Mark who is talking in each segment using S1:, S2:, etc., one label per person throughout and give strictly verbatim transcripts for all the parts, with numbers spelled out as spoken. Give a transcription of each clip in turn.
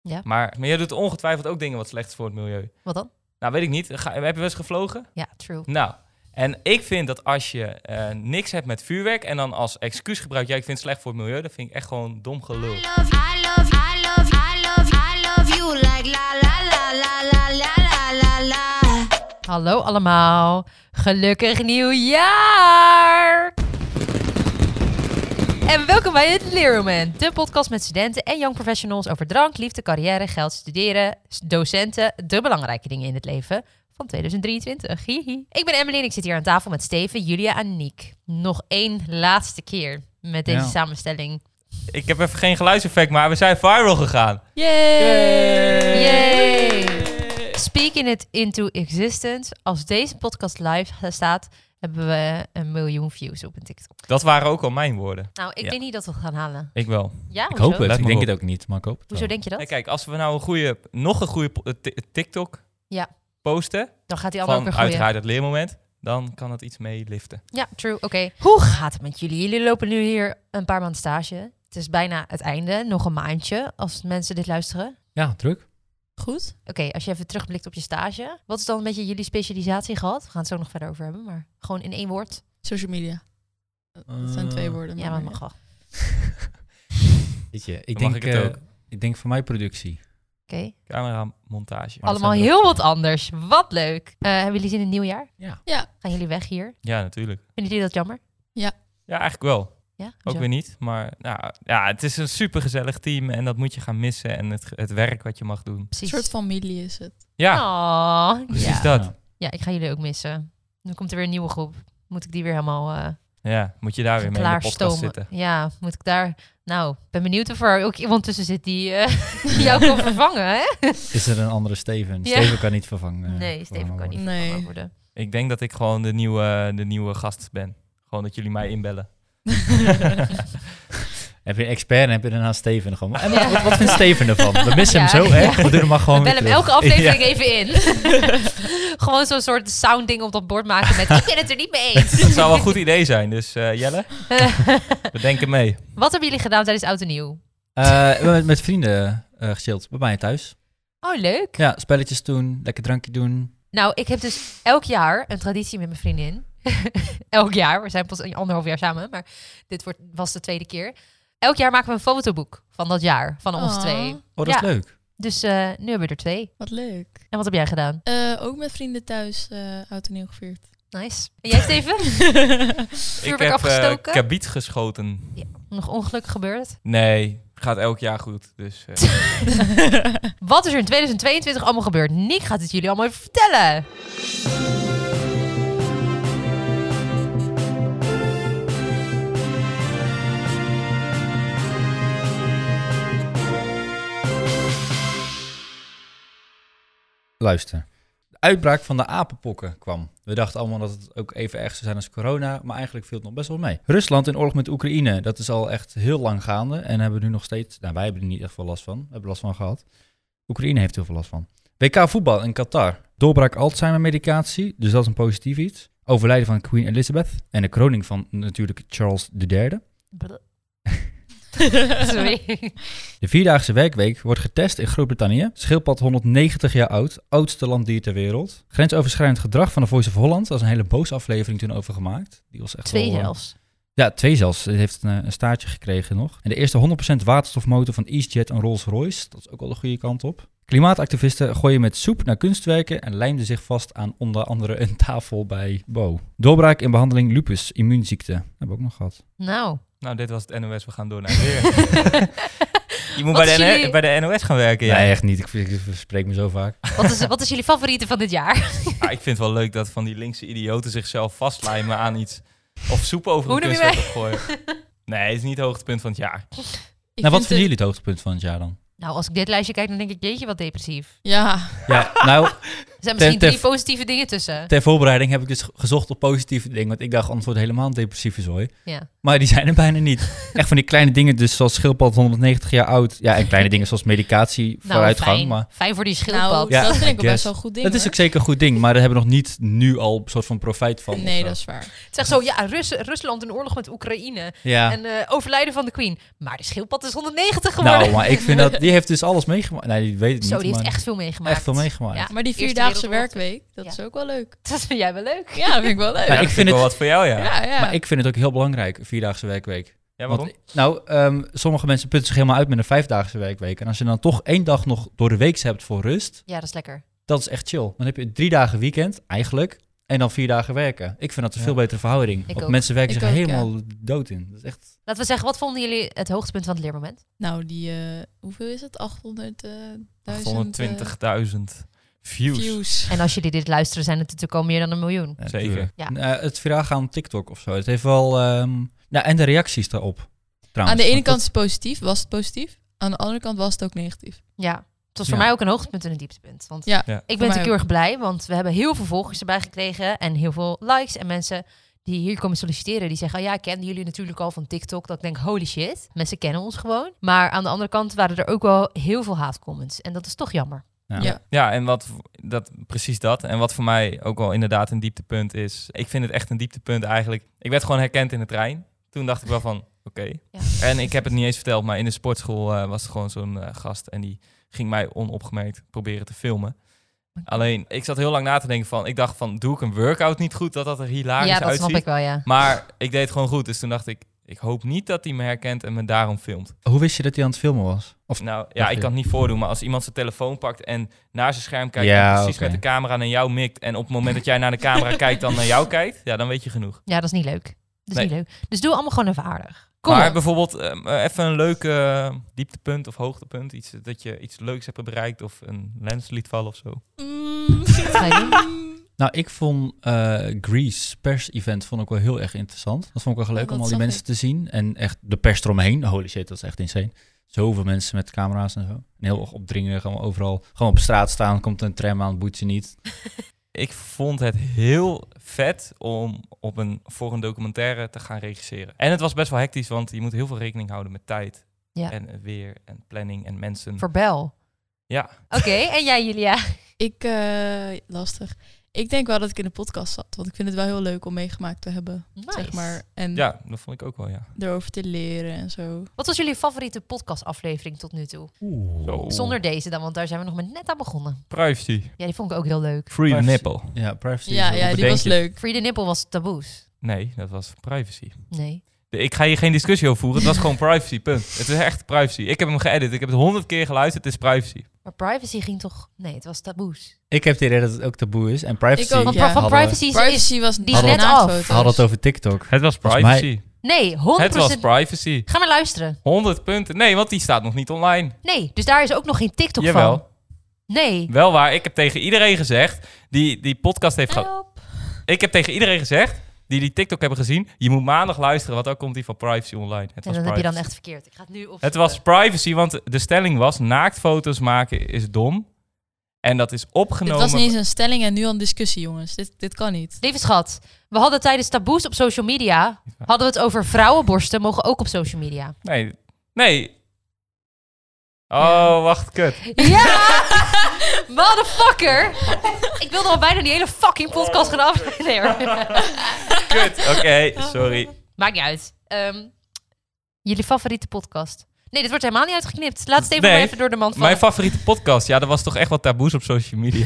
S1: Ja.
S2: Maar, maar jij doet ongetwijfeld ook dingen wat slecht is voor het milieu.
S1: Wat dan?
S2: Nou, weet ik niet. Ga, heb je wel eens gevlogen?
S1: Ja, true.
S2: Nou, en ik vind dat als je uh, niks hebt met vuurwerk en dan als excuus gebruikt, ja, ik vind het slecht voor het milieu, dat vind ik echt gewoon dom gelul.
S3: I love, I love, I love, I love, I love you like la la la la la la la la.
S1: Hallo allemaal. Gelukkig nieuwjaar! En welkom bij het Leermoment, de podcast met studenten en young professionals over drank, liefde, carrière, geld, studeren, docenten, de belangrijke dingen in het leven van tweeduizend drieëntwintig. Hihi. Ik ben Emily en ik zit hier aan tafel met Steven, Julia en Niek. Nog één laatste keer met deze
S4: Ja.
S1: samenstelling.
S2: Ik heb even geen geluidseffect, maar we zijn viral gegaan.
S1: Yay! Yay! Speaking it into existence. Als deze podcast live staat, hebben we een miljoen views op een TikTok.
S2: Dat waren ook al mijn woorden.
S1: Nou, ik
S2: Ja.
S1: denk niet dat we het gaan halen.
S2: Ik wel.
S1: Ja,
S4: Ik
S1: hoezo?
S4: hoop het.
S2: Let
S4: Ik
S2: maar
S4: denk
S2: op.
S4: het ook niet, maar ik hoop het
S1: Hoezo
S4: wel.
S1: denk je dat?
S2: Hey, kijk, als we nou een goede, nog een goede po- eh, ti- TikTok
S1: Ja.
S2: posten
S1: Dan gaat die ander ook
S2: van
S1: weer gooien.
S2: uiteraard het leermoment, dan kan het iets mee liften.
S1: Ja, true. Oké. Hoe gaat het met jullie? Jullie lopen nu hier een paar maanden stage. Het is bijna het einde. Nog een maandje als mensen dit luisteren.
S4: Ja, druk.
S5: Goed.
S1: Oké, als je even terugblikt op je stage. Wat is dan een beetje jullie specialisatie gehad? We gaan het zo nog verder over hebben, maar gewoon in één woord.
S5: Social media. Dat zijn twee woorden.
S1: Ja, maar dat mag wel.
S4: Weet je, ik
S2: Dan mag
S4: denk,
S2: ik het
S4: eh,
S2: ook.
S4: ik denk voor mij productie.
S1: Oké.
S2: Camera, montage.
S4: Maar dat
S1: Allemaal
S4: zijn er
S1: heel
S4: ook
S1: wat anders. Wat leuk. Eh, hebben jullie zin in het nieuwjaar?
S4: Ja.
S5: Ja.
S1: Gaan jullie weg hier?
S2: Ja, natuurlijk.
S1: Vinden jullie dat jammer?
S2: Ja, eigenlijk wel.
S1: Ja?
S2: Ook
S1: Hoezo?
S2: weer niet. Maar nou, ja, het is een supergezellig team en dat moet je gaan missen. En het, het werk wat je mag doen.
S5: Een
S1: Precies.
S5: soort familie is het.
S2: Ja,
S1: Oh,
S2: precies
S1: ja.
S2: dat.
S4: Ja.
S1: Ja, ik ga jullie ook missen. Nu komt er weer een nieuwe groep. Moet ik die weer helemaal uh,
S2: Ja, moet je daar weer mee in de podcast
S1: klaarstomen?
S2: zitten.
S1: Ja, moet ik daar... Nou, ben benieuwd of er ook iemand tussen zit die uh, jou kan vervangen, hè?
S4: Is er een andere Steven?
S1: Ja.
S4: Steven kan niet vervangen.
S1: Nee, Steven kan niet
S5: Nee.
S1: vervangen worden.
S2: Ik denk dat ik gewoon de nieuwe, de nieuwe gast ben. Gewoon dat jullie mij inbellen.
S4: Heb je een expert en heb je daarna Steven gewoon. En
S1: Ja.
S4: wat, wat vindt Steven ervan? We missen
S1: Ja,
S4: hem zo
S1: ja.
S4: erg. We doen hem maar gewoon
S1: We bellen hem
S4: weer
S1: elke
S4: terug.
S1: aflevering
S4: Ja.
S1: even in. Gewoon zo'n soort soundding op dat bord maken met... Ik ben het er niet mee eens.
S2: Dat zou wel een goed idee zijn. Dus uh, Jelle, we denken mee.
S1: Wat hebben jullie gedaan tijdens Oud en Nieuw?
S4: Eh, we hebben met, met vrienden uh, gechilled. Bij mij thuis.
S1: Oh, leuk.
S4: Ja, spelletjes doen. Lekker drankje doen.
S1: Nou, ik heb dus elk jaar een traditie met mijn vriendin. Elk jaar. We zijn pas een anderhalf jaar samen, maar dit wordt, was de tweede keer. Elk jaar maken we een fotoboek van dat jaar, van ons
S5: Oh,
S1: twee.
S4: Oh, dat
S1: Ja.
S4: is leuk.
S1: Dus uh, nu hebben we er twee.
S5: Wat leuk.
S1: En wat heb jij gedaan?
S5: Uh, ook met vrienden thuis uh, oud en nieuw gevierd.
S1: Nice. En jij, Steven?
S2: Ik
S1: Vuurwerk
S2: heb
S1: afgestoken?
S2: uh, kabiet geschoten.
S1: Nog ongeluk gebeurd?
S2: Nee, gaat elk jaar goed. Dus, uh.
S1: Wat is er in tweeduizend tweeëntwintig allemaal gebeurd? Niek gaat het jullie allemaal even vertellen.
S4: Luister. De uitbraak van de apenpokken kwam. We dachten allemaal dat het ook even erg zou zijn als corona, maar eigenlijk viel het nog best wel mee. Rusland in oorlog met Oekraïne, dat is al echt heel lang gaande en hebben we nu nog steeds, nou wij hebben er niet echt veel last van, we hebben last van gehad. Oekraïne heeft heel veel last van. W K voetbal in Qatar. Doorbraak Alzheimer medicatie, dus dat is een positief iets. Overlijden van Queen Elizabeth en de kroning van natuurlijk Charles de derde.
S1: Sorry.
S4: De vierdaagse werkweek wordt getest in Groot-Brittannië. Schildpad honderdnegentig jaar oud, oudste landdier ter wereld. Grensoverschrijdend gedrag van de Voice of Holland. Dat is een hele boze aflevering toen over gemaakt. Die was echt
S1: Twee
S4: wel, uh,
S1: zelfs.
S4: Ja, twee zelfs. Het heeft een, een staartje gekregen nog. En de eerste honderd procent waterstofmotor van EasyJet en Rolls-Royce. Dat is ook wel de goede kant op. Klimaatactivisten gooien met soep naar kunstwerken en lijmden zich vast aan onder andere een tafel bij Bo. Doorbraak in behandeling lupus, immuunziekte. Dat hebben we ook nog gehad.
S1: Nou.
S2: Nou, dit was het N O S. We gaan door naar het weer. Je moet
S1: Wat
S2: bij de,
S1: is
S2: N-
S1: jullie-
S2: bij de N O S gaan werken, ja.
S4: Nee, echt niet. Ik, ik spreek me zo vaak.
S1: Wat is, wat is jullie favoriete van dit jaar?
S2: Ah, ik vind het wel leuk dat van die linkse idioten zichzelf vastlijmen aan iets. Of soep over
S1: Hoe
S2: een
S1: noem je
S2: kunstwerk opgooien. Nee, het is niet het hoogtepunt van het jaar.
S5: Ik
S4: Nou, wat
S5: vind
S4: vinden
S5: het-
S4: jullie het hoogtepunt van het jaar dan?
S1: Nou, als ik dit lijstje kijk, dan denk ik, jeetje, wat depressief.
S5: Ja,
S4: Ja, nou,
S1: zijn misschien
S4: ter-
S1: drie positieve dingen tussen.
S4: Ter voorbereiding heb ik dus gezocht op positieve dingen. Want ik dacht, anders wordt het helemaal een depressieve zooi.
S1: Ja.
S4: Maar die zijn er bijna niet. Echt van die kleine dingen, dus zoals schildpad honderdnegentig jaar oud. Ja, en kleine dingen zoals medicatie,
S1: Nou,
S4: vooruitgang.
S1: fijn.
S4: Maar
S1: Fijn voor die schildpad.
S5: Nou,
S4: Ja,
S5: dat vind
S4: I
S5: ik wel best
S4: guess.
S5: wel een goed ding.
S4: dat is
S5: hoor.
S4: ook zeker een goed ding. Maar daar hebben we nog niet nu al een soort van profijt van. of
S5: Nee,
S4: zo.
S5: dat is waar.
S1: Het zegt zo, ja, Rus- Rusland in oorlog met Oekraïne.
S4: Ja.
S1: En eh, overlijden van de queen. Maar de schildpad is honderdnegentig geworden.
S4: Nou, maar ik vind dat... Die heeft dus alles meegemaakt. Nee, die weet het
S1: Zo,
S4: niet.
S1: die heeft
S4: maar
S1: echt veel meegemaakt.
S4: echt veel meegemaakt.
S1: Ja.
S5: Maar die
S1: Eerste
S5: vierdaagse
S1: Wereldoorlog.
S5: werkweek, dat
S1: Ja.
S5: is ook wel leuk.
S1: Dat vind jij wel leuk.
S5: Ja, dat vind ik wel leuk.
S4: Ja,
S2: Ja,
S4: ik
S2: dat
S4: vind
S2: wel
S4: het-
S2: wat voor jou, ja.
S5: ja, ja.
S4: Maar ik vind het ook heel belangrijk, een vierdaagse werkweek.
S2: Ja, waarom?
S4: Want, nou, ehm, sommige mensen putten zich helemaal uit met een vijfdaagse werkweek. En als je dan toch één dag nog door de week hebt voor rust,
S1: Ja, dat is lekker.
S4: dat is echt chill. Dan heb je drie dagen weekend, eigenlijk, en dan vier dagen werken. Ik vind dat een
S2: Ja.
S4: veel betere verhouding.
S1: Ik
S4: Want
S1: ook.
S4: mensen werken
S5: Ik
S4: zich
S5: ook,
S4: helemaal dood in. Dat is echt...
S1: Laten we zeggen, wat vonden jullie het hoogtepunt van het leermoment?
S5: Nou, die, eh, hoeveel is het? achthonderdduizend
S2: achthonderdtwintigduizend views.
S5: views.
S1: En als jullie dit luisteren, zijn het natuurlijk al meer dan een miljoen.
S4: Ja,
S2: Zeker.
S4: tuurlijk.
S1: Ja.
S4: Eh, het viraal gaan op TikTok of zo. Het heeft wel... ehm, nou, en de reacties daarop. Trouwens.
S5: Aan de ene
S4: Want
S5: kant is het positief, was het positief. Aan de andere kant was het ook negatief.
S1: Ja, het was voor
S4: Ja.
S1: mij ook een hoogtepunt en een dieptepunt. Want
S5: Ja,
S2: Ja.
S1: ik ben
S5: mij
S1: natuurlijk heel
S5: ook.
S1: erg blij, want we hebben heel veel volgers erbij gekregen en heel veel likes. En mensen die hier komen solliciteren, die zeggen, oh ja, ik kende jullie natuurlijk al van TikTok. Dat ik denk, holy shit, mensen kennen ons gewoon. Maar aan de andere kant waren er ook wel heel veel haatcomments. En dat is toch jammer.
S4: Ja.
S5: Ja.
S2: Ja, en wat dat, precies dat. En wat voor mij ook wel inderdaad een dieptepunt is. Ik vind het echt een dieptepunt eigenlijk. Ik werd gewoon herkend in de trein. Toen dacht ik wel van, oké.
S1: Ja.
S2: En ik heb het niet eens verteld, maar in de sportschool eh, was er gewoon zo'n eh, gast. En die ging mij onopgemerkt proberen te filmen. Alleen, ik zat heel lang na te denken van... Ik dacht van, doe ik een workout niet goed, dat dat er hilarisch
S1: ja, dat
S2: uitziet?
S1: snap ik wel, ja.
S2: Maar ik deed het gewoon goed. Dus toen dacht ik, ik hoop niet dat hij me herkent en me daarom filmt.
S4: Hoe wist je dat hij aan het filmen was? Of,
S2: Nou ja,
S4: Dacht
S2: ik
S4: je?
S2: kan het niet voordoen, maar als iemand zijn telefoon pakt en naar zijn scherm kijkt
S4: Ja,
S2: en precies
S4: oké.
S2: met de camera naar jou mikt en op het moment dat jij naar de camera kijkt dan naar jou kijkt, ja, dan weet je genoeg.
S1: Ja, dat is niet leuk. Dat is
S2: Nee.
S1: niet leuk. Dus doe allemaal gewoon even aardig. Kom
S2: maar
S1: op.
S2: bijvoorbeeld ehm, eh, even een leuk eh, dieptepunt of hoogtepunt, iets dat je iets leuks hebt bereikt of een lens liet vallen of zo.
S5: Mm,
S1: ga je doen?
S4: Nou, ik vond eh Grease pers-event vond ik wel heel erg interessant. Dat vond ik wel leuk
S5: Ja,
S4: om
S5: dat
S4: al die
S5: zag
S4: mensen te zien. En echt de pers eromheen. Holy shit, dat is echt insane. Zoveel mensen met camera's en zo. En heel erg opdringen, gewoon overal. Gewoon op straat staan, komt een tram aan, boet ze niet.
S2: Ik vond het heel vet om op een, voor een documentaire te gaan regisseren. En het was best wel hectisch, want je moet heel veel rekening houden met tijd
S1: Ja.
S2: en weer en planning en mensen.
S1: Voor Bel.
S2: Ja,
S1: Oké, en jij, Julia?
S5: Ik, eh, lastig. Ik denk wel dat ik in de podcast zat. Want ik vind het wel heel leuk om meegemaakt te hebben.
S1: Nice.
S5: Zeg maar. En
S2: ja, dat vond ik ook wel, ja.
S5: erover te leren en zo.
S1: Wat was jullie favoriete podcastaflevering tot nu toe?
S2: Zo.
S1: Zonder deze dan, want daar zijn we nog maar net aan begonnen.
S2: Privacy.
S1: Ja, die vond ik ook heel leuk.
S2: Free the
S4: Privacy.
S2: nipple.
S4: Ja, privacy.
S5: Ja,
S4: is
S5: ja
S4: ook-
S5: die was
S2: je?
S5: leuk.
S1: Free the Nipple was taboes.
S2: Nee, dat was privacy.
S1: Nee.
S2: De- Ik ga hier geen discussie over voeren. Het was gewoon privacy, punt. Het is echt privacy. Ik heb hem geëdit. Ik heb het honderd keer geluisterd. Het is privacy.
S1: Maar privacy ging toch... Nee, het was taboes.
S4: Ik heb het idee dat het ook taboe is. En privacy
S5: Ik ook,
S1: Want
S5: ja.
S1: van
S4: hadden,
S1: privacy is...
S5: Privacy was
S1: die is
S5: hadden
S1: net
S5: we
S1: af.
S5: nafoto's.
S4: hadden het over TikTok.
S2: Het was
S4: Volgens
S2: privacy.
S1: Nee, honderd
S2: Het was
S1: procent...
S2: privacy.
S1: Ga maar luisteren.
S2: honderd punten. Nee, want die staat nog niet online.
S1: Nee, dus daar is ook nog geen TikTok van.
S2: Jawel.
S1: Nee.
S2: Wel waar. Ik heb tegen iedereen gezegd die die podcast heeft gehad.
S1: Help.
S2: Ik heb tegen iedereen gezegd die die TikTok hebben gezien. Je moet maandag luisteren, want dan komt die van privacy online. Het
S1: En
S2: was
S1: dan heb je dan
S2: privacy.
S1: echt verkeerd. Ik ga het nu op.
S2: Het was privacy, want de stelling was naaktfoto's maken is dom. En dat is
S5: Dit
S2: opgenomen.
S5: was niet eens een stelling en nu al een discussie, jongens. Dit, dit kan niet.
S1: Lieve schat, we hadden tijdens taboes op social media... hadden we het over vrouwenborsten mogen ook op social media.
S2: Nee. Nee. Oh,
S5: Ja.
S2: wacht, kut.
S1: Ja! Motherfucker! Ik wilde al bijna die hele fucking podcast gaan af. Nee hoor.
S2: Kut. Oké, sorry.
S1: Maakt niet uit. Ehm, jullie favoriete podcast? Nee, dit wordt helemaal niet uitgeknipt. Laat het even,
S2: Nee,
S1: maar even door de mand vallen.
S2: Mijn favoriete podcast. Ja, dat was toch echt wat taboes op social media.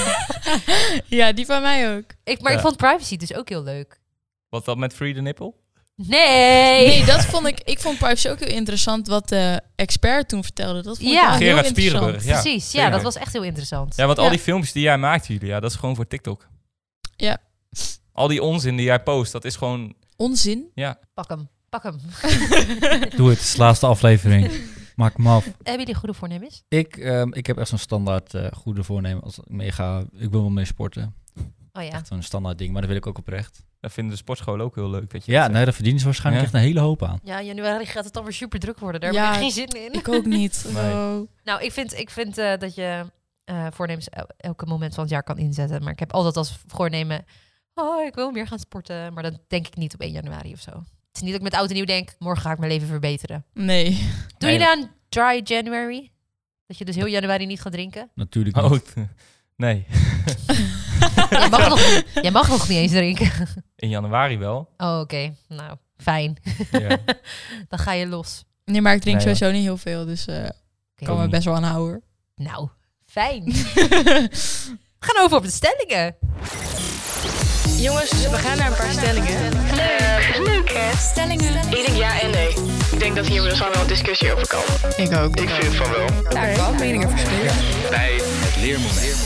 S5: Ja, die van mij ook.
S1: ik, maar
S2: Ja.
S1: ik vond privacy dus ook heel leuk.
S2: Wat dat met Free the Nipple?
S1: Nee!
S5: Nee, dat vond ik... Ik vond privacy ook heel interessant wat de expert toen vertelde. Dat vond
S1: Ja.
S5: ik wel heel
S2: Gerard
S5: interessant.
S2: Spierenburg, ja.
S1: Precies, ja,
S2: zeker.
S1: dat was echt heel interessant.
S2: Ja, want al
S5: Ja.
S2: die filmpjes die jij maakt, Julia, dat is gewoon voor TikTok.
S5: Ja.
S2: Al die onzin die jij post, dat is gewoon...
S5: Onzin.
S2: Ja.
S1: Pak hem, pak hem.
S4: Doe het, het is de laatste aflevering. Maak hem af.
S1: Hebben jullie goede voornemens?
S4: Ik, ehm, ik heb echt zo'n standaard eh, goede voornemen als ik meega. Ik wil wel mee sporten.
S1: Oh ja.
S4: Echt zo'n standaard ding, maar dat wil ik ook oprecht.
S2: Dat vinden de sportscholen ook heel leuk. Dat je
S4: Ja,
S2: dat
S4: nee, daar verdienen ze waarschijnlijk
S2: Ja.
S4: echt een hele hoop aan.
S1: Ja, januari gaat het dan weer super druk worden. Daar
S5: Ja,
S1: heb ik geen zin in.
S5: Ik ook niet.
S2: Nee.
S5: Oh.
S1: Nou, ik vind, ik vind eh, dat je uh, voornemens el- elke moment van het jaar kan inzetten. Maar ik heb altijd als voornemen, oh, ik wil meer gaan sporten. Maar dat denk ik niet op één januari of zo. Het is niet dat ik met oud en nieuw denk, morgen ga ik mijn leven verbeteren.
S5: Nee.
S1: Doe
S4: Nee.
S1: je dan dry January? Dat je dus heel januari niet gaat drinken?
S4: Natuurlijk niet.
S2: Oh, t- nee.
S1: Jij mag, nog, niet- jij mag nog niet eens drinken.
S2: In januari wel.
S1: Oh, oké. Nou, fijn.
S2: Ja.
S1: Dan ga je los.
S5: Nee, maar ik drink
S2: Nee,
S5: sowieso niet heel veel, dus eh
S1: Oké.
S5: kan me best wel aanhouden.
S1: Nou, fijn. We gaan over op de stellingen.
S6: Jongens, we gaan naar een paar stellingen. Leuk, leuk hè? Stellingen. Ik denk ja en nee. Ik denk dat hier dus wel een discussie over kan.
S5: Ik ook.
S7: Ik vind van wel.
S6: Daar wel meningen verschillen.
S7: Bij het leermoment.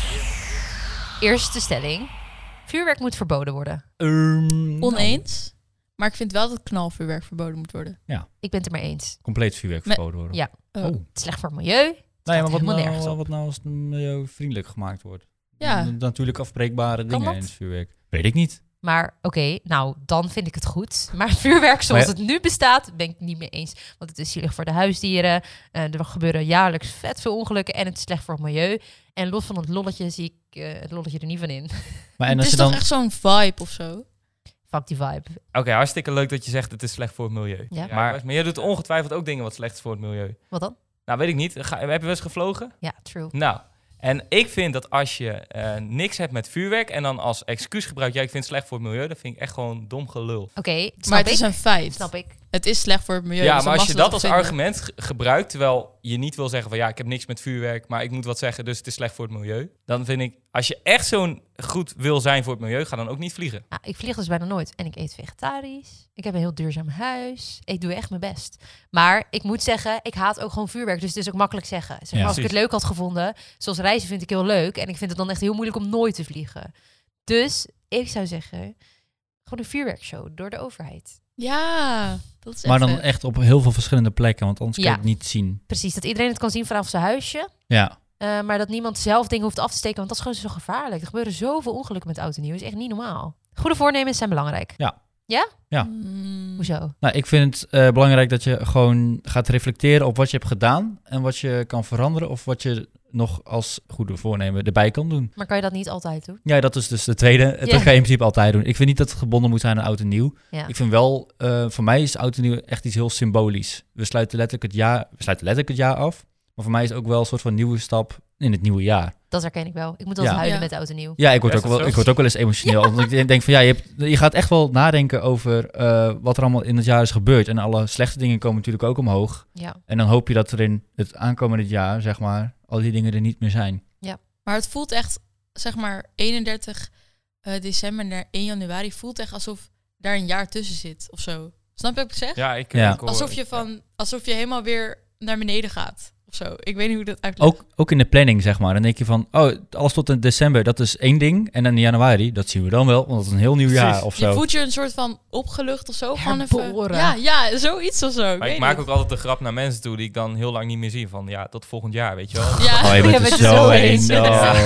S1: Eerste stelling. Vuurwerk moet verboden worden.
S4: Um,
S5: Oneens. Maar ik vind wel dat knalvuurwerk verboden moet worden.
S1: Ik ben het er mee eens.
S4: compleet vuurwerk
S5: Me-
S4: verboden worden.
S1: Ja.
S5: Oh.
S4: Oh.
S1: Het is slecht voor het milieu. Het
S4: Nee,
S1: gaat
S4: maar wat
S1: helemaal
S4: nou,
S1: nergens op.
S4: wat nou als het milieuvriendelijk gemaakt wordt?
S5: Ja.
S4: N- Natuurlijk afbreekbare dingen
S1: dat?
S4: in het vuurwerk. Weet ik niet.
S1: Maar oké, nou, dan vind ik het goed. Maar vuurwerk zoals
S4: Maar
S1: het nu bestaat, ben ik het niet mee eens. Want het is zielig voor de huisdieren. Uh, er gebeuren jaarlijks vet veel ongelukken. En het is slecht voor het milieu. En los van het lolletje zie ik uh, het lolletje er niet van in.
S4: Maar en
S5: Het
S4: als
S5: is
S4: je
S5: toch
S4: dan...
S5: echt zo'n vibe of zo?
S1: Fuck die vibe.
S2: Oké, hartstikke leuk dat je zegt het is slecht voor het milieu.
S1: Ja.
S2: Maar, maar jij doet ongetwijfeld ook dingen wat slecht is voor het milieu.
S1: Wat dan?
S2: Nou, weet ik niet. Ga, heb je wel eens gevlogen?
S1: Ja, true.
S2: Nou, en ik vind dat als je eh, niks hebt met vuurwerk en dan als excuus gebruikt, ja, ik vind het slecht voor het milieu, dan vind ik echt gewoon dom gelul.
S1: Oké, snap
S5: Maar het
S1: ik.
S5: is een feit.
S1: Snap ik.
S5: Het is slecht voor het milieu.
S2: Ja,
S5: dus
S2: maar
S5: dan
S2: als je
S5: mag
S2: dat
S5: ze
S2: als
S5: toch vinden.
S2: argument ge- gebruikt, terwijl je niet wil zeggen van ja, ik heb niks met vuurwerk, maar ik moet wat zeggen, dus het is slecht voor het milieu. Dan vind ik, als je echt zo'n goed wil zijn voor het milieu, ga dan ook niet vliegen.
S1: Nou, ik vlieg dus bijna nooit. En ik eet vegetarisch. Ik heb een heel duurzaam huis. Ik doe echt mijn best. Maar ik moet zeggen, ik haat ook gewoon vuurwerk. Dus het is ook makkelijk zeggen. Zeg maar,
S4: Ja,
S1: als ik het
S2: precies.
S1: leuk had gevonden, zoals reizen vind ik heel leuk. En ik vind het dan echt heel moeilijk om nooit te vliegen. Dus ik zou zeggen, gewoon een vuurwerkshow door de overheid.
S5: Ja, dat is
S4: Maar
S5: echt
S4: dan
S5: vet.
S4: echt op heel veel verschillende plekken, want anders
S1: Ja.
S4: kan je het niet zien.
S1: Precies, dat iedereen het kan zien vanaf zijn huisje.
S4: Ja.
S1: Uh, maar dat niemand zelf dingen hoeft af te steken, want dat is gewoon zo gevaarlijk. Er gebeuren zoveel ongelukken met oud en nieuw. Dat is echt niet normaal. Goede voornemens zijn belangrijk.
S4: Ja.
S1: Ja?
S4: Ja.
S5: Mm.
S1: Hoezo?
S4: Nou, ik vind het uh, belangrijk dat je gewoon gaat reflecteren op wat je hebt gedaan en wat je kan veranderen of wat je nog als goede voornemen erbij kan doen.
S1: Maar kan je dat niet altijd doen?
S4: Ja, dat is dus de tweede. Dat
S1: Ja.
S4: kan je in principe altijd doen. Ik vind niet dat het gebonden moet zijn aan oud en nieuw.
S1: Ja.
S4: Ik vind wel, uh, voor mij is oud en nieuw echt iets heel symbolisch. We sluiten letterlijk het jaar, we sluiten letterlijk het jaar af. Maar voor mij is het ook wel een soort van nieuwe stap in het nieuwe jaar.
S1: Dat herken ik wel. Ik moet altijd
S4: Ja.
S1: huilen
S5: Ja.
S1: met oud en nieuw.
S4: Ja, ik word,
S2: Ja,
S4: ook
S2: is dat
S4: wel,
S2: zo?
S4: ik word ook wel eens emotioneel. Want ik denk van ja, je, hebt, je gaat echt wel nadenken over uh, wat er allemaal in het jaar is gebeurd. En alle slechte dingen komen natuurlijk ook omhoog.
S1: Ja.
S4: En dan hoop je dat er in het aankomende jaar, zeg maar, al die dingen er niet meer zijn.
S5: Maar het voelt echt, zeg maar, eenendertig december naar één januari voelt echt alsof daar een jaar tussen zit of zo. Snap je wat ik zeg?
S2: Ja, ik,
S4: Ja.
S2: ik hoor-
S5: Alsof je van, alsof je helemaal weer naar beneden gaat of zo. Ik weet niet hoe dat uitlegt.
S4: Ook, ook in de planning, zeg maar. Dan denk je van, oh, alles tot in december, dat is één ding. En dan in januari, dat zien we dan wel, want dat is een heel nieuw
S2: Precies.
S4: jaar of
S5: Je
S4: zo.
S5: voelt je een soort van opgelucht of zo. Gewoon
S1: Herboren.
S5: even. Ja, ja, zoiets of zo.
S2: Maar
S5: weet
S2: ik maak
S5: niet.
S2: ook altijd de grap naar mensen toe die ik dan heel lang niet meer zie. Van ja, tot volgend jaar, weet je wel.
S5: Ja.
S4: Oh, je bent
S1: Je
S4: er
S1: bent er
S4: zo
S1: zo
S4: heen.
S1: heen.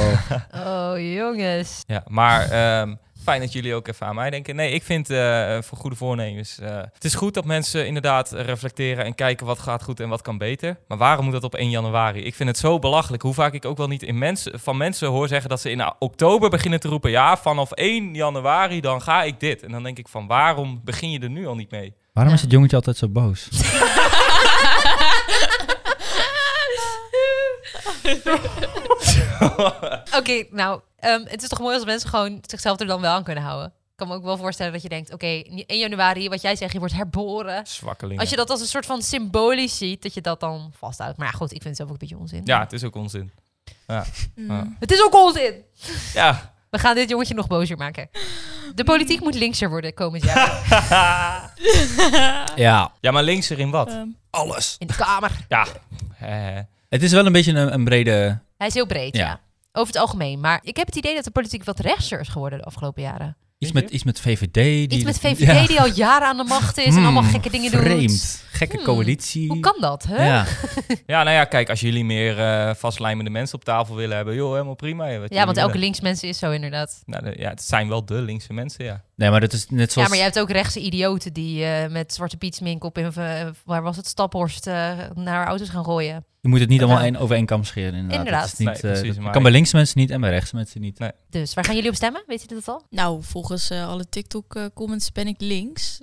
S4: Oh.
S1: Oh, jongens.
S2: Ja, maar ehm, fijn dat jullie ook even aan mij denken. Nee, ik vind eh, voor goede voornemens... eh, het is goed dat mensen inderdaad reflecteren en kijken wat gaat goed en wat kan beter. Maar waarom moet dat op één januari? Ik vind het zo belachelijk. Hoe vaak ik ook wel niet in mensen, van mensen hoor zeggen dat ze in oktober beginnen te roepen... ja, vanaf één januari dan ga ik dit. En dan denk ik van, waarom begin je er nu al niet mee?
S4: Waarom
S1: Ja.
S4: is het jongetje altijd zo boos?
S1: Oké, nou, um, het is toch mooi als mensen gewoon zichzelf er dan wel aan kunnen houden. Ik kan me ook wel voorstellen dat je denkt, oké, okay, één januari, wat jij zegt, je wordt herboren.
S2: Zwakkelingen.
S1: Als je dat als een soort van symbolisch ziet, dat je dat dan vasthoudt. Maar ja, goed, ik vind het zelf ook een beetje onzin.
S2: Ja, het is ook onzin.
S5: Mm.
S2: Ja.
S1: Het is ook onzin!
S2: Ja.
S1: We gaan dit jongetje nog bozer maken. De politiek moet linkser worden komend jaar.
S4: Ja.
S2: Ja, maar links erin wat?
S5: Ehm,
S4: Alles.
S1: In de Kamer.
S2: Ja. Eh,
S4: Het is wel een beetje een, een brede...
S1: Hij is heel breed, ja.
S4: Ja.
S1: Over het algemeen. Maar ik heb het idee dat de politiek wat rechtser is geworden de afgelopen jaren.
S4: Iets met, iets met V V D. Die,
S1: Iets met V V D
S4: ja.
S1: die al jaren aan de macht is en
S4: Hmm,
S1: allemaal gekke dingen doet.
S4: Vreemd. Gekke
S1: Hmm.
S4: coalitie.
S1: Hoe kan dat, hè?
S4: Ja.
S2: ja, nou ja, kijk, als jullie meer eh vastlijmende mensen op tafel willen hebben, joh, helemaal prima. Ja, wat
S1: Ja,
S2: jullie
S1: want elke
S2: willen.
S1: linksmensen is zo inderdaad.
S2: Nou, de- ja, het zijn wel de linkse mensen, ja.
S4: Nee, maar dat is net zoals...
S1: Ja, maar je hebt ook rechtse idioten die eh, met Zwarte Piet smink op in, eh, waar was het, Staphorst, eh, naar auto's gaan gooien.
S4: Je moet het niet allemaal
S1: Ja.
S4: één over één kam scheren. Inderdaad.
S1: Inderdaad.
S4: Het is niet,
S2: Nee,
S4: eh,
S2: precies,
S4: dat
S2: maar
S4: kan bij
S2: ik-
S4: linkse mensen niet en bij rechtse mensen niet.
S2: Nee.
S1: Dus waar gaan jullie op stemmen? Weet je dat al?
S5: Nou, volgens eh, alle TikTok-comments ben ik links.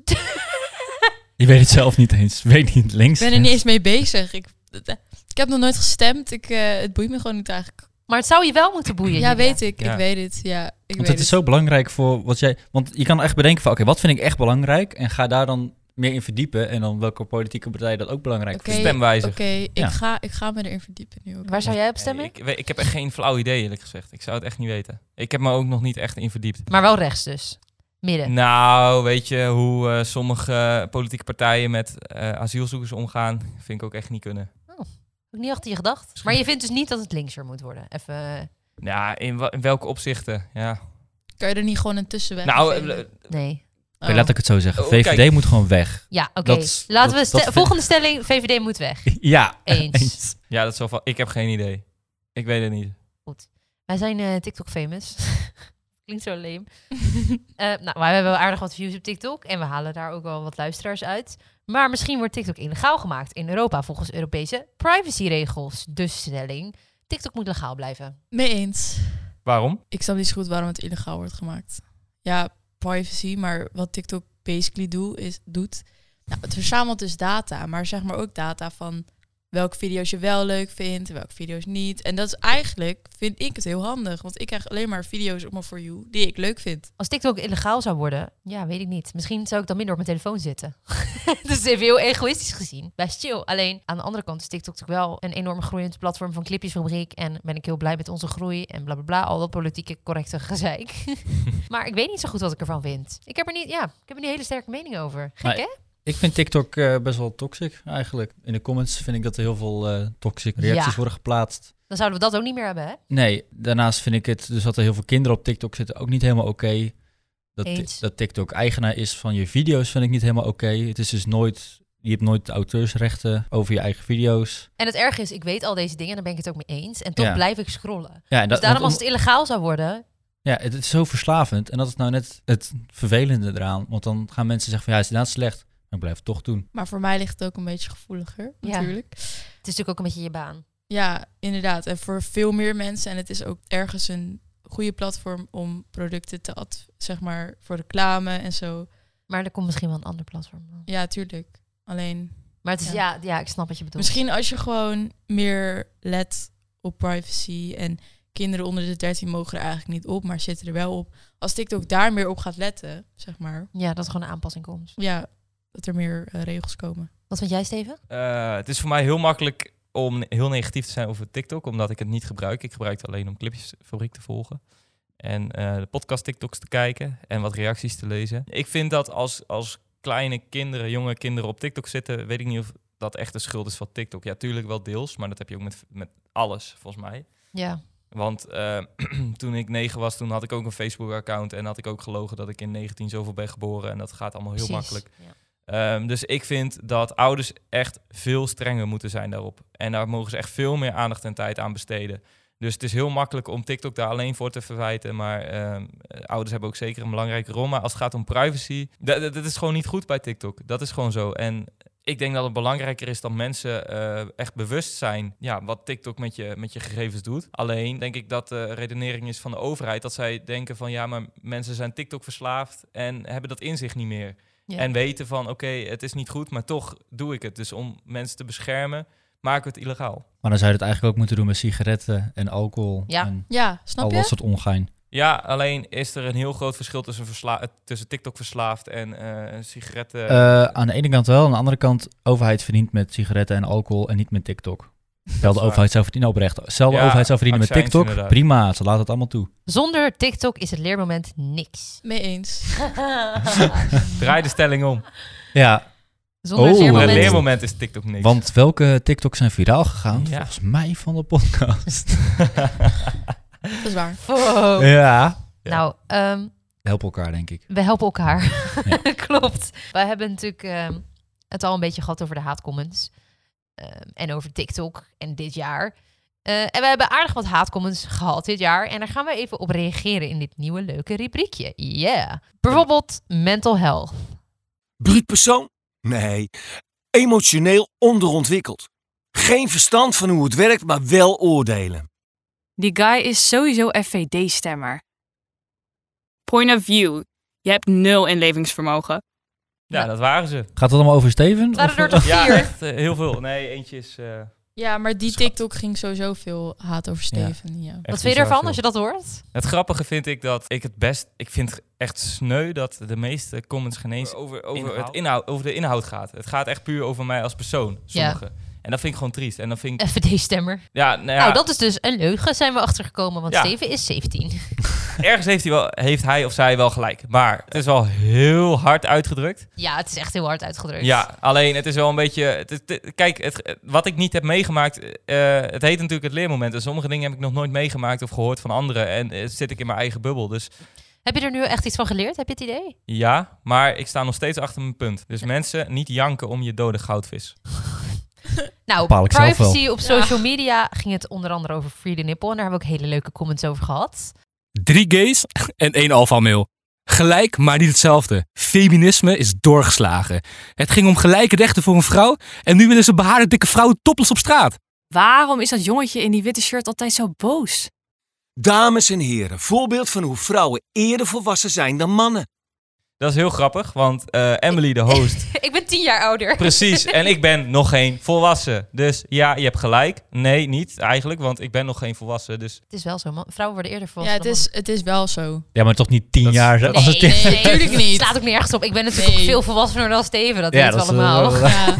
S4: Je weet het zelf niet eens. Weet niet links.
S5: Ik ben er niet eens mee bezig. Ik, ik heb nog nooit gestemd. Ik, eh, het boeit me gewoon niet eigenlijk.
S1: Maar het zou je wel moeten boeien.
S5: Ja,
S1: Julia.
S5: weet ik.
S2: Ja.
S5: Ik weet het. Ja, ik
S4: Want
S5: weet
S4: het is zo belangrijk voor wat jij... Want je kan echt bedenken van, oké, wat vind ik echt belangrijk? En ga daar dan meer in verdiepen. En dan welke politieke partij dat ook belangrijk
S5: Oké,
S4: vindt.
S2: Stemwijzer.
S5: Oké, ik,
S4: Ja.
S5: ga, ik ga me erin verdiepen nu ook.
S1: Waar zou jij op stemmen?
S2: Nee, ik, we- ik heb echt geen flauw idee, eerlijk gezegd. Ik zou het echt niet weten. Ik heb me ook nog niet echt in verdiept.
S1: Maar wel rechts dus. Midden.
S2: Nou, weet je hoe eh, sommige politieke partijen met eh, asielzoekers omgaan? Vind ik ook echt niet kunnen.
S1: Ook niet achter je gedacht. Maar je vindt dus niet dat het linkser moet worden. Even. eh,
S2: Ja, in, wa- in welke opzichten? Ja.
S5: Kan je er niet gewoon een tussenweg
S2: Nou,
S5: vinden?
S2: eh,
S1: Nee.
S4: Oké, laat ik het zo zeggen.
S2: Oh,
S4: V V D
S2: kijk.
S4: moet gewoon weg.
S1: Ja, oké.
S4: Dat is-
S1: Laten
S4: dat-
S1: we... ste-
S4: dat vind-
S1: Volgende stelling. V V D moet weg.
S4: Ja,
S1: Eens.
S2: ja, dat is wel van. Ik heb geen idee. Ik weet het niet.
S1: Wij zijn eh, TikTok famous. Klinkt zo leem. Eh, nou, wij hebben wel aardig wat views op TikTok. En we halen daar ook wel wat luisteraars uit. Maar misschien wordt TikTok illegaal gemaakt in Europa volgens Europese privacyregels. Dus stelling. TikTok moet legaal blijven.
S5: Mee eens.
S2: Waarom?
S5: Ik snap niet zo goed waarom het illegaal wordt gemaakt. Ja, privacy, maar wat TikTok basically doe, is, doet... Nou, het verzamelt dus data, maar zeg maar ook data van welke video's je wel leuk vindt en welke video's niet. En dat is eigenlijk, vind ik het heel handig, want ik krijg alleen maar video's op mijn For You die ik leuk vind.
S1: Als TikTok illegaal zou worden, ja, weet ik niet. Misschien zou ik dan minder op mijn telefoon zitten. Dus even heel egoïstisch gezien. Best chill. Alleen aan de andere kant is TikTok natuurlijk wel een enorm groeiend platform van clipjesfabriek. En ben ik heel blij met onze groei en bla bla bla. Al dat politieke correcte gezeik. Maar ik weet niet zo goed wat ik ervan vind. Ik heb er niet, ja, ik heb er niet een hele sterke mening over. Gek,
S4: Nee.
S1: hè?
S4: Ik vind TikTok eh, best wel toxic eigenlijk. In de comments vind ik dat er heel veel eh, toxic reacties
S1: Ja.
S4: worden geplaatst.
S1: Dan zouden we dat ook niet meer hebben, hè?
S4: Nee, daarnaast vind ik het, dus dat er heel veel kinderen op TikTok zitten, ook niet helemaal oké. Dat, ti-
S1: Eens.
S4: dat TikTok eigenaar is van je video's vind ik niet helemaal oké. Het is dus nooit, je hebt nooit de auteursrechten over je eigen video's.
S1: En het erge is, ik weet al deze dingen en daar ben ik het ook mee eens. En toch
S4: Ja.
S1: blijf ik scrollen.
S4: Ja, en
S1: Dus
S4: dat,
S1: daarom
S4: want
S1: als het illegaal zou worden...
S4: Ja, het is zo verslavend. En dat is nou net het vervelende eraan. Want dan gaan mensen zeggen van ja, het is inderdaad slecht. Maar ik blijf het toch doen.
S5: Maar voor mij ligt het ook een beetje gevoeliger,
S1: Ja.
S5: natuurlijk.
S1: Het is natuurlijk ook een beetje je baan.
S5: Ja, inderdaad. En voor veel meer mensen. En het is ook ergens een goede platform om producten te ad, zeg maar, voor reclame en zo.
S1: Maar er komt misschien wel een ander platform.
S5: Ja, tuurlijk. Alleen,
S1: Maar het is, ja.
S5: Ja.
S1: Ja, ik snap wat je bedoelt.
S5: misschien als je gewoon meer let op privacy en kinderen onder de dertien mogen er eigenlijk niet op, maar zitten er wel op. Als TikTok daar meer op gaat letten, zeg maar.
S1: Ja, dat er gewoon een aanpassing komt.
S5: Ja, dat er meer eh, regels komen.
S1: Wat vind jij, Steven?
S2: Eh, het is voor mij heel makkelijk om heel negatief te zijn over TikTok, omdat ik het niet gebruik. Ik gebruik het alleen om clipjesfabriek te volgen. En eh, de podcast TikToks te kijken en wat reacties te lezen. Ik vind dat als, als kleine kinderen, jonge kinderen op TikTok zitten, weet ik niet of dat echt de schuld is van TikTok. Ja, tuurlijk wel deels, maar dat heb je ook met, met alles, volgens mij.
S1: Ja.
S2: Want eh, toen ik negen was, toen had ik ook een Facebook-account en had ik ook gelogen dat ik in negentien zoveel ben geboren. En dat gaat allemaal heel
S1: Precies.
S2: makkelijk.
S1: Ja.
S2: Ehm, dus ik vind dat ouders echt veel strenger moeten zijn daarop. En daar mogen ze echt veel meer aandacht en tijd aan besteden. Dus het is heel makkelijk om TikTok daar alleen voor te verwijten. Maar ehm, ouders hebben ook zeker een belangrijke rol. Maar als het gaat om privacy, dat, dat, dat is gewoon niet goed bij TikTok. Dat is gewoon zo. En ik denk dat het belangrijker is dat mensen eh, echt bewust zijn ja, wat TikTok met je, met je gegevens doet. Alleen denk ik dat de redenering is van de overheid dat zij denken van ja, maar mensen zijn TikTok verslaafd en hebben dat inzicht niet meer.
S1: Ja.
S2: En weten van oké, het is niet goed, maar toch doe ik het. Dus om mensen te beschermen, maken we het illegaal.
S4: Maar dan zou je het eigenlijk ook moeten doen met sigaretten en alcohol.
S1: Ja.
S4: En
S5: Ja, snap
S4: al
S5: je?
S4: dat soort ongein.
S2: Ja, alleen is er een heel groot verschil tussen, versla- tussen TikTok verslaafd en eh, sigaretten.
S4: Eh, aan de ene kant wel. Aan de andere kant, overheid verdient met sigaretten en alcohol en niet met TikTok. Stel de
S2: waar.
S4: overheid zou verdienen oprecht. Stel de
S2: Ja,
S4: overheid zou verdienen met
S2: accijns
S4: TikTok.
S2: inderdaad.
S4: Prima, ze laten het allemaal toe.
S1: Zonder TikTok is het leermoment niks.
S5: Mee eens.
S2: Draai de stelling om.
S4: Ja,
S1: Zonder
S4: Oh.
S1: het
S2: Een
S1: leermoment...
S2: leermoment is TikTok niks.
S4: want welke TikToks zijn viraal gegaan?
S2: Ja.
S4: Volgens mij van de podcast.
S5: Dat is waar.
S1: Wow.
S4: Ja.
S2: Ja.
S1: Nou, ehm,
S4: Help elkaar, denk ik.
S1: we helpen elkaar.
S4: Ja.
S1: Klopt. Wij hebben natuurlijk ehm, het al een beetje gehad over de haatcomments. Ehm, en over TikTok en dit jaar. Eh, en we hebben aardig wat haatcomments gehad dit jaar. En daar gaan we even op reageren in dit nieuwe leuke rubriekje. Yeah. Bijvoorbeeld mental health.
S8: Bruut persoon? Nee. Emotioneel onderontwikkeld. Geen verstand van hoe het werkt, maar wel oordelen.
S9: Die guy is sowieso F V D-stemmer. Point of view. Je hebt nul inlevingsvermogen.
S2: Ja, dat waren ze.
S4: Gaat het allemaal over Steven?
S1: Het waren
S4: Of-
S1: er toch
S2: Ja,
S1: vier?
S2: echt eh, heel veel. Nee, eentje is... eh,
S5: Ja, maar die
S2: Schat.
S5: TikTok ging sowieso veel haat over Steven. Ja.
S2: echt
S1: Wat vind je
S2: bizar
S1: ervan
S2: veel.
S1: als je dat hoort?
S2: Het grappige vind ik dat ik het best... Ik vind het echt sneu dat de meeste comments geen eens over, over,
S1: Inhoud.
S2: het inhoud, over de inhoud gaat. Het gaat echt puur over mij als persoon, sommige. En dat vind ik gewoon triest. En dan vind ik...
S1: F V D-stemmer.
S2: Ja, nou ja,
S1: Nou, dat is dus een leugen, zijn we achtergekomen. Want
S2: Ja.
S1: Steven is zeventien.
S2: ergens heeft hij, wel, heeft hij of zij wel gelijk. Maar het is wel heel hard uitgedrukt.
S1: Ja, het is echt heel hard uitgedrukt.
S2: Ja, alleen het is wel een beetje... Het, is- het- kijk, het, wat ik niet heb meegemaakt... eh, het heet natuurlijk het leermoment. En sommige dingen heb ik nog nooit meegemaakt of gehoord van anderen. En eh, zit ik in mijn eigen bubbel. Dus
S1: Heb je er nu echt iets van geleerd? Heb je het idee?
S2: ja, maar ik sta nog steeds achter mijn punt. Dus mensen, niet janken om je dode goudvis.
S1: Nou,
S4: Bepaal ik zelf
S1: privacy
S4: wel.
S1: op social media ging het onder andere over Free the Nipple. En daar hebben we ook hele leuke comments over gehad.
S10: Drie gays en één alpha-mail. Gelijk, maar niet hetzelfde. Feminisme is doorgeslagen. Het ging om gelijke rechten voor een vrouw en nu willen ze behaarde dikke vrouwen topless op straat.
S9: Waarom is dat jongetje in die witte shirt altijd zo boos?
S8: Dames en heren, voorbeeld van hoe vrouwen eerder volwassen zijn dan mannen.
S2: Dat is heel grappig, want eh, Emily, de host...
S1: Ik ben tien jaar ouder.
S2: Precies, en ik ben nog geen volwassen. Dus ja, je hebt gelijk. Nee, niet eigenlijk, want ik ben nog geen volwassen. Dus
S1: Het is wel zo, man. Vrouwen worden eerder
S5: Ja,
S1: volwassen.
S5: het is, het is wel zo.
S4: Ja, maar toch niet tien
S2: Dat is-
S4: jaar.
S2: dat-
S4: Als
S1: Nee,
S4: het
S1: nee, nee,
S5: Tuurlijk niet.
S1: Het slaat ook nergens op. Ik ben natuurlijk
S5: Nee.
S1: ook veel volwassener dan Steven. Dat
S4: Ja,
S1: weten we
S4: dat is,
S1: allemaal.
S4: eh,
S5: Ja,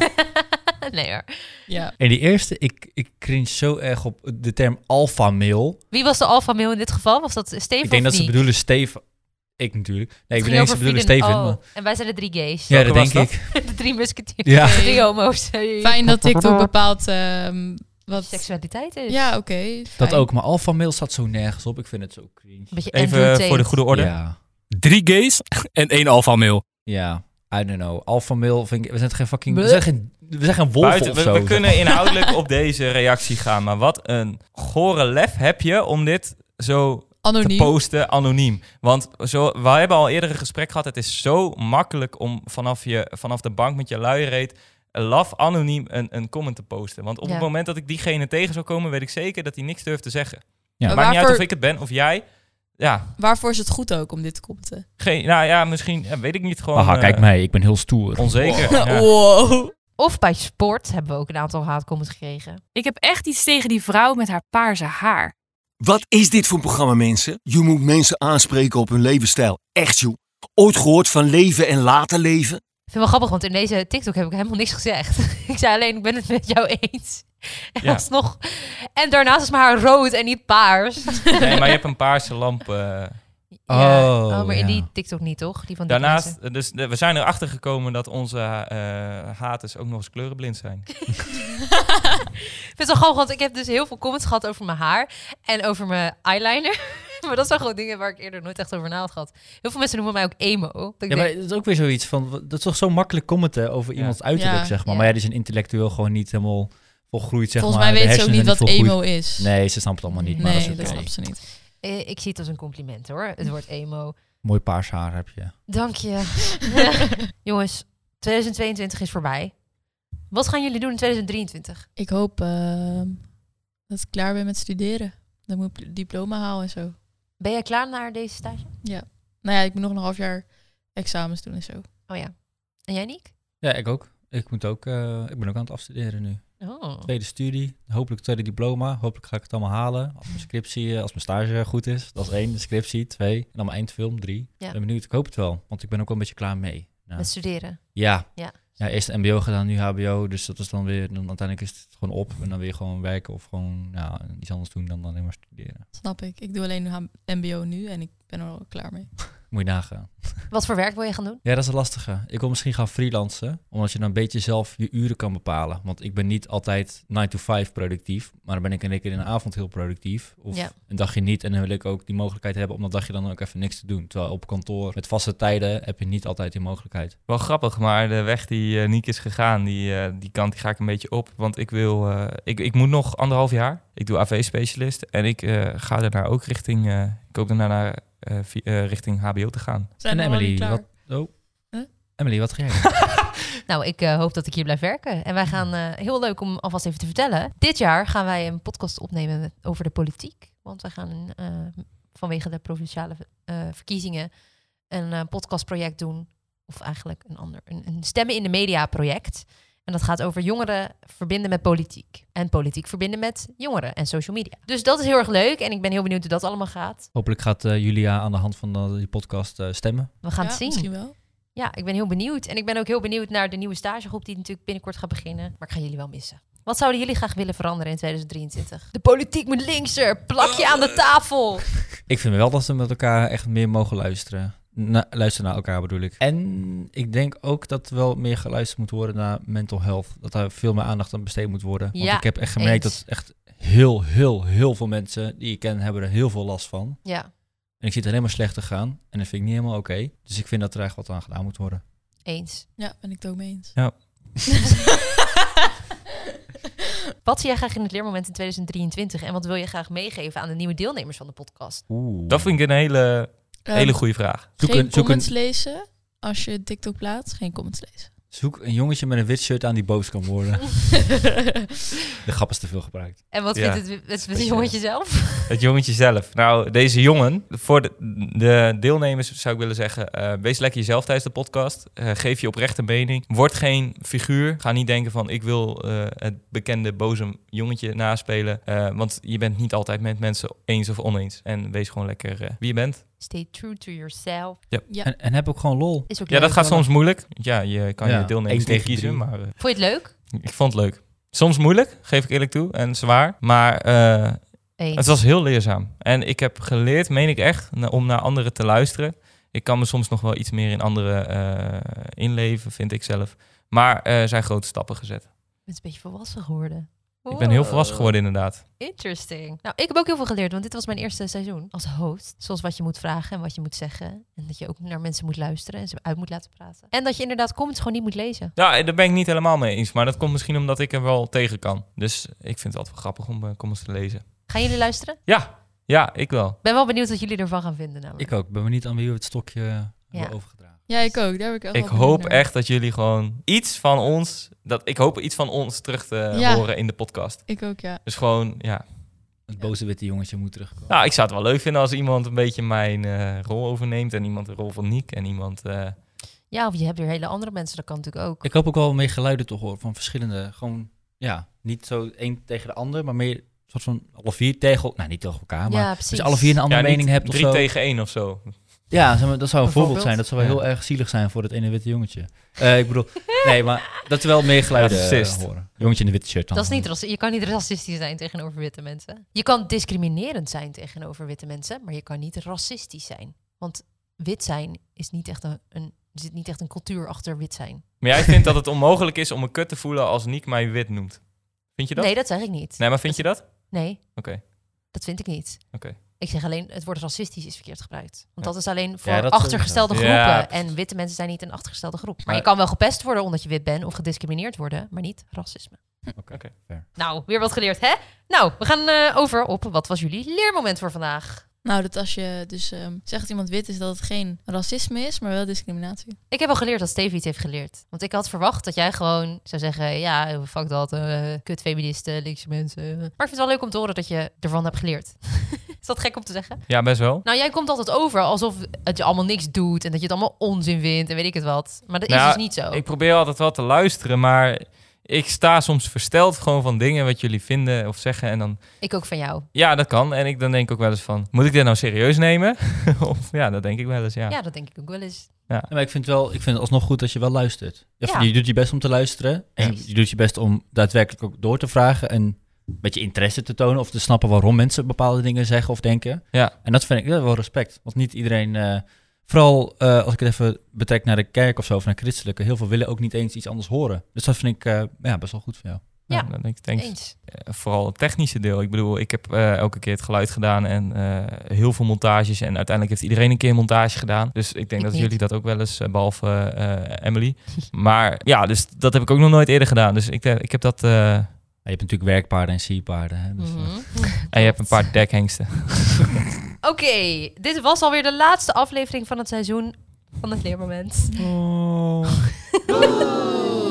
S1: Nee hoor.
S5: ja.
S4: En die eerste, ik, ik cringe zo erg op de term alpha male.
S1: Wie was de alpha male in dit geval? Was dat Steven
S4: Ik denk
S1: of
S4: dat ze
S1: niet?
S4: bedoelen Steven. Ik natuurlijk. Nee, ik
S1: Het
S4: denk
S1: ging
S4: dat ze
S1: over
S4: bedoelen
S1: Free the-
S4: Steven.
S1: Oh,
S4: maar-
S1: en wij zijn de drie gays.
S4: Ja, dat
S2: Welke
S4: denk
S2: was
S4: ik.
S1: De drie musketiers.
S4: Ja.
S1: De drie homo's. Hey.
S5: Fijn dat TikTok bepaalt ehm, wat...
S1: Seksualiteit is.
S5: Ja, oké.
S4: Dat
S5: fijn.
S4: ook, maar alpha male staat zo nergens op. Ik vind het zo cringe.
S1: Een beetje Andrew
S2: even
S1: Tate.
S2: voor de goede orde.
S4: Ja,
S10: Drie gays en één alpha-mail.
S4: ja. I don't know. Alpha male vind ik... We zijn geen fucking... We
S1: Bleh.
S4: zijn geen, we zijn geen wolven
S2: Buiten,
S4: of
S2: we,
S4: zo.
S2: we
S4: zeg
S2: kunnen
S4: maar.
S2: inhoudelijk op deze reactie gaan. Maar wat een gore lef heb je om dit zo te
S5: Anoniem.
S2: posten anoniem. Want zo, we hebben al eerder een gesprek gehad. Het is zo makkelijk om vanaf, je, vanaf de bank met je luiereet laf anoniem een, een comment te posten. Want op
S1: Ja.
S2: het moment dat ik diegene tegen zou komen, weet ik zeker dat hij niks durft te zeggen.
S4: Ja.
S2: Maakt
S5: Maar
S2: niet uit
S5: waarvoor-
S2: of ik het ben of jij. Ja,
S5: Waarvoor is het goed ook om dit te commenten?
S2: geen, nou ja, misschien, ja, weet ik niet. Gewoon
S4: Aha,
S2: eh,
S4: kijk mij. Ik ben heel stoer.
S2: onzeker. Ja.
S5: Wow.
S1: Of bij sport hebben we ook een aantal haatcomments gekregen.
S9: Ik heb echt iets tegen die vrouw met haar paarse haar.
S8: Wat is dit voor een programma, mensen? Je moet mensen aanspreken op hun levensstijl. Echt, joh. Ooit gehoord van leven en laten leven?
S1: Ik vind het wel grappig, want in deze TikTok heb ik helemaal niks gezegd. Ik zei alleen, ik ben het met jou eens. En,
S2: Ja.
S1: alsnog... en daarnaast is mijn haar rood en niet paars.
S2: Nee, maar je hebt een paarse lamp. eh,
S1: Ja.
S4: Oh,
S1: maar in
S4: ja.
S1: die TikTok niet, toch? Die van die
S2: Daarnaast,
S1: mensen.
S2: eh, dus de- we zijn erachter gekomen dat onze eh haters ook nog eens kleurenblind zijn.
S1: Ik vind het wel grappig, want ik heb dus heel veel comments gehad over mijn haar en over mijn eyeliner. Maar dat zijn gewoon dingen waar ik eerder nooit echt over na had gehad. Heel veel mensen noemen mij ook emo. Dat ik
S4: Ja, maar
S1: denk,
S4: het is ook weer zoiets van... Dat is toch zo makkelijk commenten over
S2: Ja.
S4: iemands uiterlijk,
S5: Ja.
S4: zeg maar.
S1: Ja.
S4: Maar ja, die is een intellectueel gewoon niet helemaal volgroeid, zeg
S5: Volgens
S4: maar.
S5: mij
S4: De
S5: weten ze ook niet
S4: hersenen
S5: wat
S4: zijn volgroeid.
S5: emo is.
S4: Nee, ze snapt het allemaal niet. Maar
S5: Nee,
S4: dat is
S5: dat
S4: oké.
S5: snapt ze niet.
S1: eh, ik zie het als een compliment hoor, het woord emo.
S4: Mooi paars haar heb je.
S1: Dank je. Jongens, tweeduizend tweeëntwintig is voorbij. Wat gaan jullie doen in tweeduizend drieëntwintig?
S5: Ik hoop ehm, dat ik klaar ben met studeren. Dat ik mijn diploma haal en zo.
S1: Ben jij klaar naar deze stage?
S5: Nou ja, ik moet nog een half jaar examens doen en zo.
S1: Oh ja. En jij, Niek?
S4: Ja, ik ook. Ik, moet ook uh, ik ben ook aan het afstuderen nu.
S1: Oh.
S4: Tweede studie, hopelijk tweede diploma. Hopelijk ga ik het allemaal halen. Als mijn scriptie, uh, als mijn stage goed is. Dat is één, de scriptie. Twee, en dan mijn eindfilm. Drie.
S1: Ja.
S4: Ik ben benieuwd. Ik hoop het wel, want ik ben ook wel een beetje klaar mee. Ja,
S1: Met studeren.
S4: ja.
S1: Ja.
S4: Ja, eerst M B O gedaan, nu H B O. Dus dat is dan weer, dan uiteindelijk is het gewoon op. En dan weer gewoon werken of gewoon ja, iets anders doen dan alleen maar studeren.
S5: Snap ik. Ik doe alleen H- M B O nu en ik ben er al klaar mee.
S4: Moet je nagaan.
S1: Wat voor werk wil je gaan doen?
S4: Ja, dat is een lastige. Ik wil misschien gaan freelancen, omdat je dan een beetje zelf je uren kan bepalen. Want ik ben niet altijd nine to five productief, maar dan ben ik in één keer in de avond heel productief. Of
S1: Ja.
S4: een dagje niet en dan wil ik ook die mogelijkheid hebben om dat dagje dan ook even niks te doen. Terwijl op kantoor met vaste tijden heb je niet altijd die mogelijkheid.
S2: Wel grappig, maar de weg die uh, Niek is gegaan, die, uh, die kant die ga ik een beetje op. Want ik wil, uh, ik, ik moet nog anderhalf jaar. Ik doe A V-specialist en ik uh, ga daarna ook richting, uh, ik hoop daarna naar uh, via, uh, richting H B O te gaan.
S5: Zijn
S4: en
S5: we nog
S4: Emily,
S5: niet klaar?
S4: wat? Oh.
S5: Huh?
S4: Emily, wat ga jij doen?
S1: Nou, ik uh, hoop dat ik hier blijf werken. En wij gaan, uh, heel leuk om alvast even te vertellen. Dit jaar gaan wij een podcast opnemen met, over de politiek. Want wij gaan uh, vanwege de provinciale uh, verkiezingen een uh, podcastproject doen. Of eigenlijk een ander, een, een Stemmen in de Media project. En dat gaat over jongeren verbinden met politiek. En politiek verbinden met jongeren en social media. Dus dat is heel erg leuk. En ik ben heel benieuwd hoe dat allemaal gaat.
S4: Hopelijk gaat uh, Julia aan de hand van uh, die podcast uh, stemmen.
S1: We gaan
S5: Ja,
S1: het zien.
S5: misschien wel.
S1: Ja, ik ben heel benieuwd. En ik ben ook heel benieuwd naar de nieuwe stagegroep die natuurlijk binnenkort gaat beginnen. Maar ik ga jullie wel missen. Wat zouden jullie graag willen veranderen in tweeduizend drieëntwintig? De politiek moet linkser. Plak je aan de tafel.
S4: Ik vind wel dat we met elkaar echt meer mogen luisteren. Na, luisteren naar elkaar bedoel ik. En ik denk ook dat er wel meer geluisterd moet worden naar mental health. Dat daar veel meer aandacht aan besteed moet worden. Want
S1: Ja,
S4: ik heb echt gemerkt
S1: eens.
S4: dat echt heel, heel, heel veel mensen die ik ken hebben er heel veel last van.
S1: Ja,
S4: En ik zie het alleen maar slechter gaan. En dat vind ik niet helemaal oké. Okay. Dus ik vind dat er echt wat aan gedaan moet worden.
S1: eens.
S5: Ja, ben ik het ook mee eens.
S1: Wat zie jij graag in het leermoment in tweeduizend drieëntwintig? En wat wil je graag meegeven aan de nieuwe deelnemers van de podcast?
S4: Oeh.
S2: Dat vind ik een hele,
S5: Um,
S2: hele goede vraag.
S4: Zoek
S5: geen
S4: een- zoek
S5: comments
S4: een-
S5: lezen. Als je TikTok plaatst, geen comments lezen.
S4: Zoek een jongetje met een wit shirt aan die boos kan worden. De grap is te veel gebruikt.
S1: En wat
S2: Ja.
S1: vindt het, het, het jongetje zelf?
S2: Het jongetje zelf. Nou, deze jongen, voor de, de deelnemers zou ik willen zeggen, uh, wees lekker jezelf tijdens de podcast. Uh, geef je oprechte mening. Word geen figuur. Ga niet denken van, ik wil uh, het bekende boze jongetje naspelen. Uh, want je bent niet altijd met mensen eens of oneens. En wees gewoon lekker uh, wie je bent.
S1: Stay true to yourself.
S5: Ja.
S4: En, en heb ook gewoon lol.
S1: Is ook
S2: Ja,
S1: leuk.
S2: dat gaat soms moeilijk. Ja, je kan
S4: Ja,
S2: je deelnemers
S4: één
S2: niet
S4: tegen
S2: kiezen,
S4: drie.
S2: maar uh,
S1: Vond je het leuk?
S2: ik vond het leuk. Soms moeilijk, geef ik eerlijk toe, en zwaar. Maar uh,
S1: Eens.
S2: het was heel leerzaam. En ik heb geleerd, meen ik echt, na- om naar anderen te luisteren. Ik kan me soms nog wel iets meer in anderen uh, inleven, vind ik zelf. Maar er zijn grote stappen gezet.
S1: Je bent een beetje volwassen geworden.
S2: Ik ben heel
S1: Wow.
S2: volwassen geworden, inderdaad.
S1: Interesting. Nou, ik heb ook heel veel geleerd, want dit was mijn eerste seizoen als host. Zoals wat je moet vragen en wat je moet zeggen. En dat je ook naar mensen moet luisteren en ze uit moet laten praten. En dat je inderdaad comments gewoon niet moet lezen.
S2: Ja, daar ben ik niet helemaal mee eens. Maar dat komt misschien omdat ik er wel tegen kan. Dus ik vind het altijd wel grappig om uh, comments te lezen.
S1: Gaan jullie luisteren?
S2: Ja, ja, ik wel.
S1: Ik ben wel benieuwd wat jullie ervan gaan vinden namelijk.
S4: Ik ook. Ik ben benieuwd aan wie we het stokje uh, hebben overgedragen.
S5: Ja, ik ook. Daar heb ik echt
S2: Ik
S5: wel benieuwd
S2: hoop
S5: naar.
S2: echt dat jullie gewoon iets van ons... Dat, ik hoop iets van ons terug te
S5: Ja.
S2: horen in de podcast.
S5: Ik ook, ja.
S2: Dus gewoon, ja...
S4: Het boze witte jongetje moet terugkomen.
S2: Nou, ik zou het wel leuk vinden als iemand een beetje mijn uh, rol overneemt. En iemand de rol van Niek. En iemand... Uh...
S1: Ja, of je hebt weer hele andere mensen, dat kan natuurlijk ook.
S4: Ik hoop ook wel meer geluiden te horen van verschillende. Gewoon, ja, niet zo één tegen de ander, maar meer soort van alle vier tegen... Nou, niet tegen elkaar, maar
S1: Ja, precies.
S4: als je alle vier een andere
S2: ja,
S4: mening
S2: niet
S4: hebt of
S2: drie
S4: zo.
S2: tegen één of zo.
S4: Ja, zeg maar, dat zou een voorbeeld
S1: Bijvoorbeeld?
S4: zijn. Dat zou wel
S2: Ja.
S4: heel erg zielig zijn voor het ene witte jongetje. Uh, ik bedoel, nee, maar dat we wel meer geluiden uh,
S2: Racist.
S4: horen. Jongetje in de witte shirt dan.
S1: Dat is niet raci- je kan niet racistisch zijn tegenover witte mensen. Je kan discriminerend zijn tegenover witte mensen, maar je kan niet racistisch zijn. Want wit zijn is niet echt een, een er zit niet echt een cultuur achter wit zijn.
S2: Maar jij vindt dat het onmogelijk is om me kut te voelen als Niek mij wit noemt. Vind je dat?
S1: Nee, dat zeg ik niet.
S2: Nee, maar vind je dat?
S1: Nee,
S2: Oké.
S1: dat vind ik niet.
S2: Oké.
S1: Ik zeg alleen, het woord racistisch is verkeerd gebruikt. Want
S2: Ja.
S1: dat is alleen voor
S4: Ja, dat
S1: achtergestelde
S2: sowieso.
S1: groepen.
S2: Ja,
S1: En witte mensen zijn niet een achtergestelde groep. Maar,
S4: Maar-
S1: je kan wel gepest worden omdat je wit bent of gediscrimineerd worden, maar niet racisme.
S4: Oké,
S2: Oké.
S4: fair.
S1: Nou, weer wat geleerd, hè? Nou, we gaan eh, over op wat was jullie leermoment voor vandaag?
S5: Nou, dat als je dus ehm, zegt dat iemand wit is, dat het geen racisme is, maar wel discriminatie.
S1: Ik heb al geleerd dat Stevie iets heeft geleerd. Want ik had verwacht dat jij gewoon zou zeggen... ja, fuck dat, uh, kut feministen, linkse mensen. Maar ik vind het wel leuk om te horen dat je ervan hebt geleerd. Is dat gek om te zeggen?
S2: Ja, best wel.
S1: Nou, jij komt altijd over alsof het je allemaal niks doet... en dat je het allemaal onzin vindt en weet ik het wat. Maar dat is
S2: Nou,
S1: dus niet zo.
S2: Ik probeer altijd wel te luisteren, maar ik sta soms versteld gewoon van dingen wat jullie vinden of zeggen. En dan,
S1: Ik ook van jou.
S2: ja, dat kan. En ik dan denk ik ook wel eens van, moet ik dit nou serieus nemen? Of ja, dat denk ik wel eens, ja.
S1: Ja, dat denk ik ook wel eens.
S4: Ja, maar ik vind, wel, ik vind het alsnog goed dat je wel luistert. Je,
S1: Ja.
S4: je doet je best om te luisteren. En
S1: Yes.
S4: je doet je best om daadwerkelijk ook door te vragen. En een beetje interesse te tonen. Of te snappen waarom mensen bepaalde dingen zeggen of denken.
S2: Ja.
S4: En dat vind ik ja, wel respect. Want niet iedereen... Uh, vooral uh, als ik het even betrek naar de kerk of zo. Of naar christelijke. Heel veel willen ook niet eens iets anders horen. Dus dat vind ik uh, ja, best wel goed van jou.
S1: Ja,
S2: Ja, dan denk ik, denk,
S1: eens.
S2: eh, vooral het technische deel. Ik bedoel, ik heb uh, elke keer het geluid gedaan en uh, heel veel montages. En uiteindelijk heeft iedereen een keer een montage gedaan. Dus ik denk
S1: Ik
S2: dat
S1: niet.
S2: jullie dat ook wel eens, uh, behalve uh, Emily. Maar ja, dus dat heb ik ook nog nooit eerder gedaan. Dus ik, uh, ik heb dat... Uh,
S4: ja, je hebt natuurlijk werkpaarden en sierpaarden. Hè? Dus, uh,
S1: Mm-hmm.
S2: en je hebt een paar dekhengsten.
S1: Oké, okay, dit was alweer de laatste aflevering van het seizoen van het leermoment.
S2: Oh.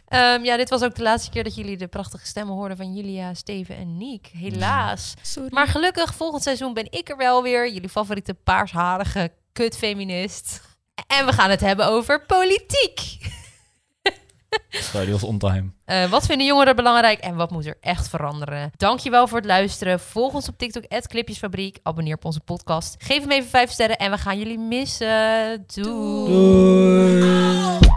S1: Um, ja, dit was ook de laatste keer dat jullie de prachtige stemmen hoorden van Julia, Steven en Niek. Helaas.
S5: Sorry.
S1: Maar gelukkig, volgend seizoen ben ik er wel weer. Jullie favoriete paarsharige kutfeminist. En we gaan het hebben over politiek.
S4: Sorry, die was on time.
S1: Uh, wat vinden jongeren belangrijk en wat moet er echt veranderen? Dankjewel voor het luisteren. Volg ons op TikTok, at Clipjesfabriek. Abonneer op onze podcast. Geef hem even vijf sterren en we gaan jullie missen. Doei.
S4: Doei.